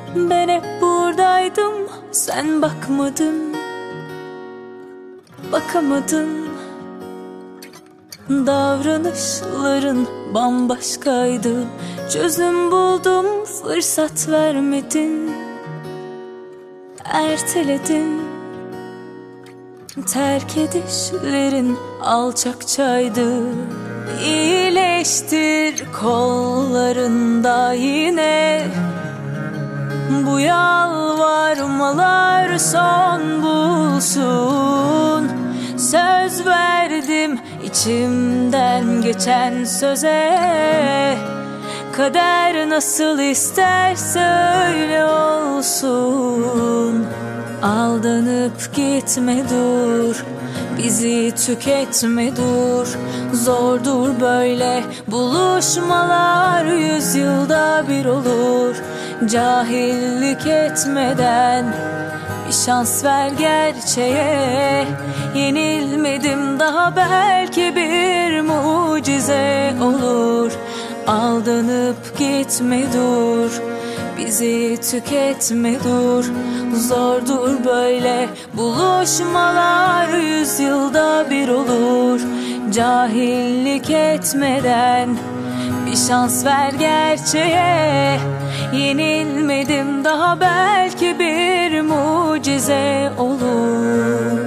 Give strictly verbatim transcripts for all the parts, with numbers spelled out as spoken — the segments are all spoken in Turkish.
Ben hep buradaydım, sen bakmadın, bakamadın. Davranışların bambaşkaydı, çözüm buldum, fırsat vermedin. Erteledin, terk edişlerin alçakçaydı. İyileştir kollarında yine, bu yalvarmalar son bulsun. Söz verdim içimden geçen söze, kader nasıl isterse öyle olsun. Aldanıp gitme dur, bizi tüketme dur. Zordur böyle buluşmalar, yüzyılda bir olur. Cahillik etmeden bir şans ver gerçeğe. Yenilmedim daha, belki bir mucize olur. Aldanıp gitme dur, bizi tüketme dur. Zordur böyle buluşmalar, yüzyılda bir olur. Cahillik etmeden bir şans ver gerçeğe. Yenilmedim daha, belki bir mucize olur.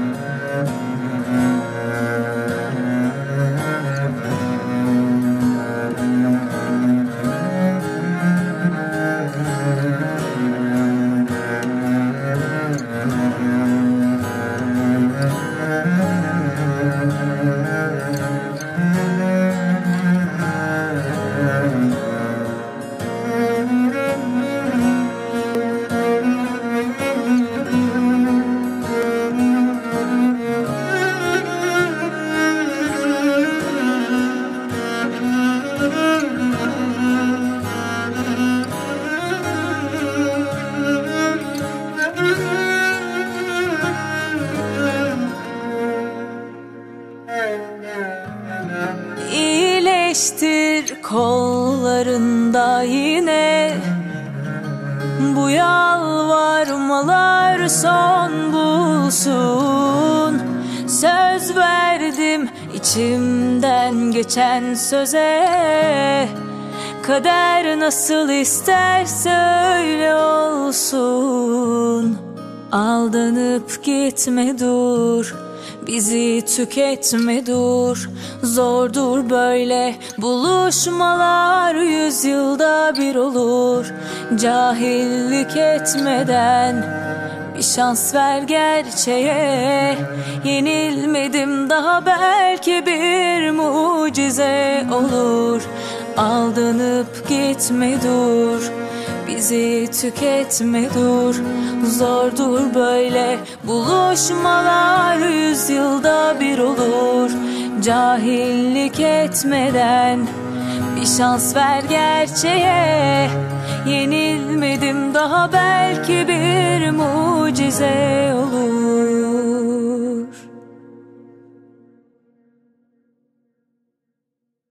İyileştir kollarında yine, bu yalvarmalar son bulsun. Söz verdim içimden geçen söze, kader nasıl isterse öyle olsun. Aldanıp gitme dur, bizi tüketme dur. Zordur böyle buluşmalar, yüzyılda bir olur. Cahillik etmeden bir şans ver gerçeğe. Yenilmedim daha, belki bir mucize olur. Aldanıp gitme dur, bizi tüketme dur. Zordur böyle buluşmalar, yüzyılda bir olur. Cahillik etmeden bir şans ver gerçeğe. Yenilmedim daha, belki bir mucize